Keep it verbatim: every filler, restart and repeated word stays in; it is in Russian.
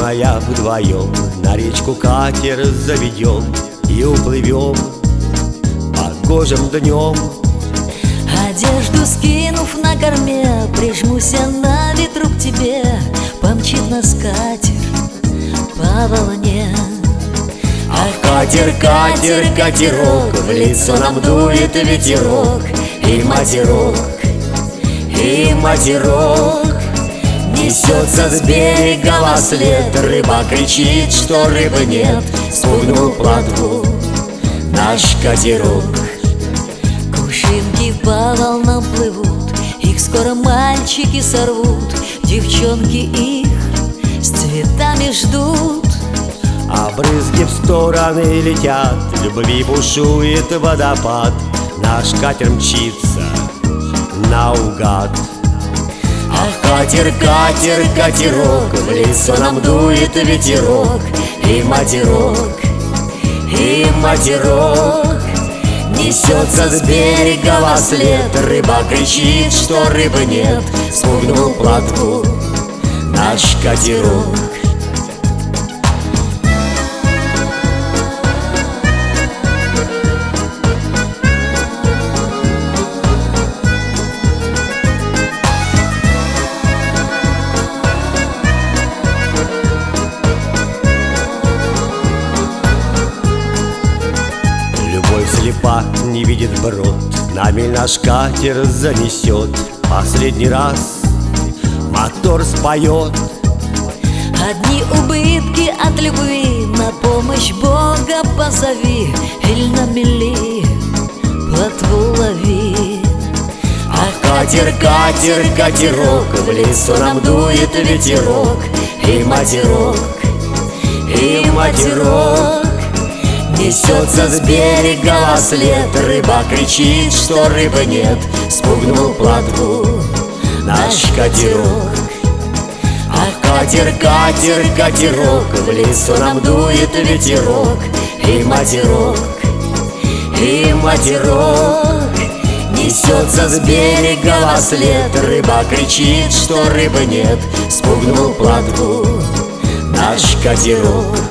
моя, вдвоем на речку катер заведем и уплывем погожим днем. Одежду скинув на корме, прижмуся на ветру к тебе, помчит нас катер по волне. Ах, катер, катер, катерок, в лицо нам дует ветерок, и матерок, и матерок. Несется с берега во след, рыба кричит, что рыбы нет, спугнул плотву наш катерок. Кувшинки по волнам плывут, их скоро мальчики сорвут, девчонки их с цветами ждут. А брызги в стороны летят, любви бушует водопад, наш катер мчится наугад. Ах, катер, катер, катерок, в лицо нам дует ветерок, и матерок, и матерок. Несется с берега во след, рыба кричит, что рыбы нет, спугнул плотву наш катерок. Любовь слепа, не видит брод, нами наш катер занесет. Последний раз мотор споет. Одни убытки от любви, на помощь Бога позови, иль на мели плотву лови. Ах, катер, катер, катерок, в лицо нам дует ветерок, и матерок, и матерок. Несется с берега во след, рыба кричит, что рыбы нет, спугнул плотву наш катерок. Ах, катер, катер, катерок, в лицо нам дует ветерок, и матерок, и матерок. Несется с берега во след, рыба кричит, что рыбы нет, спугнул плотву наш катерок.